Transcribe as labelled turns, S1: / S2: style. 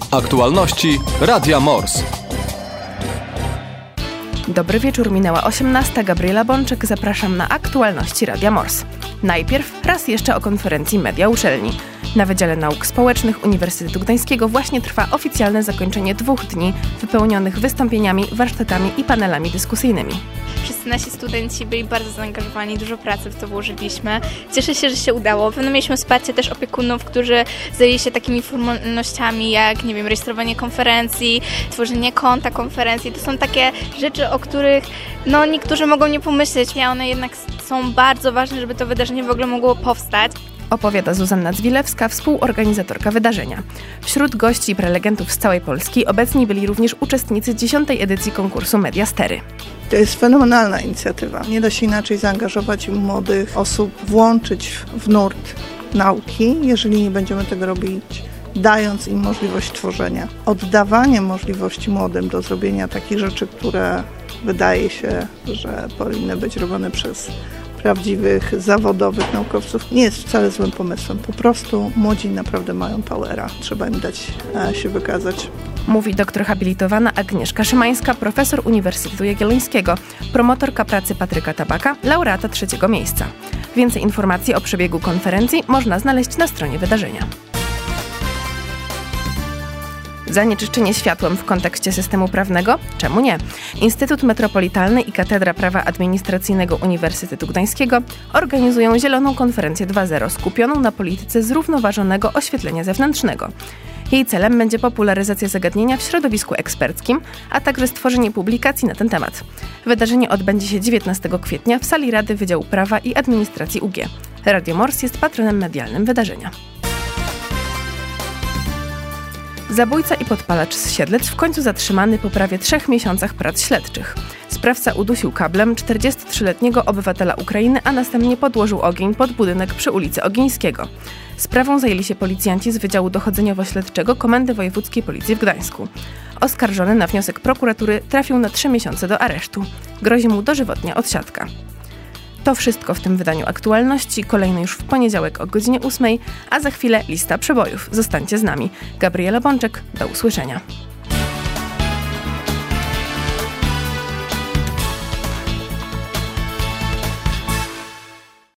S1: Aktualności Radia Mors.
S2: Dobry wieczór, minęła 18. Gabriela Bączek, zapraszam na Aktualności Radia Mors. Najpierw raz jeszcze o konferencji Media Uczelni. Na Wydziale Nauk Społecznych Uniwersytetu Gdańskiego właśnie trwa oficjalne zakończenie 2 dni wypełnionych wystąpieniami, warsztatami i panelami dyskusyjnymi.
S3: Wszyscy nasi studenci byli bardzo zaangażowani, dużo pracy w to włożyliśmy. Cieszę się, że się udało. Pewno mieliśmy wsparcie też opiekunów, którzy zajęli się takimi formalnościami jak, rejestrowanie konferencji, tworzenie konta konferencji. To są takie rzeczy, o których niektórzy mogą nie pomyśleć, a one jednak są bardzo ważne, żeby to wydarzenie w ogóle mogło powstać.
S2: Opowiada Zuzanna Zwilewska, współorganizatorka wydarzenia. Wśród gości i prelegentów z całej Polski obecni byli również uczestnicy 10. edycji konkursu Mediastery.
S4: To jest fenomenalna inicjatywa. Nie da się inaczej zaangażować młodych osób, włączyć w nurt nauki, jeżeli nie będziemy tego robić, dając im możliwość tworzenia. Oddawanie możliwości młodym do zrobienia takich rzeczy, które wydaje się, że powinny być robione przez prawdziwych, zawodowych naukowców, nie jest wcale złym pomysłem. Po prostu młodzi naprawdę mają powera. Trzeba im dać się wykazać.
S2: Mówi doktor habilitowana Agnieszka Szymańska, profesor Uniwersytetu Jagiellońskiego, promotorka pracy Patryka Tabaka, laureata 3. miejsca. Więcej informacji o przebiegu konferencji można znaleźć na stronie wydarzenia. Zanieczyszczenie światłem w kontekście systemu prawnego? Czemu nie? Instytut Metropolitalny i Katedra Prawa Administracyjnego Uniwersytetu Gdańskiego organizują Zieloną Konferencję 2.0 skupioną na polityce zrównoważonego oświetlenia zewnętrznego. Jej celem będzie popularyzacja zagadnienia w środowisku eksperckim, a także stworzenie publikacji na ten temat. Wydarzenie odbędzie się 19 kwietnia w sali Rady Wydziału Prawa i Administracji UG. Radio Mors jest patronem medialnym wydarzenia. Zabójca i podpalacz z Siedlec w końcu zatrzymany po prawie 3 miesiącach prac śledczych. Sprawca udusił kablem 43-letniego obywatela Ukrainy, a następnie podłożył ogień pod budynek przy ulicy Ogińskiego. Sprawą zajęli się policjanci z Wydziału Dochodzeniowo-Śledczego Komendy Wojewódzkiej Policji w Gdańsku. Oskarżony na wniosek prokuratury trafił na 3 miesiące do aresztu. Grozi mu dożywotnia odsiadka. To wszystko w tym wydaniu aktualności, kolejny już w poniedziałek o godzinie 8, a za chwilę lista przebojów. Zostańcie z nami. Gabriela Bączek, do usłyszenia.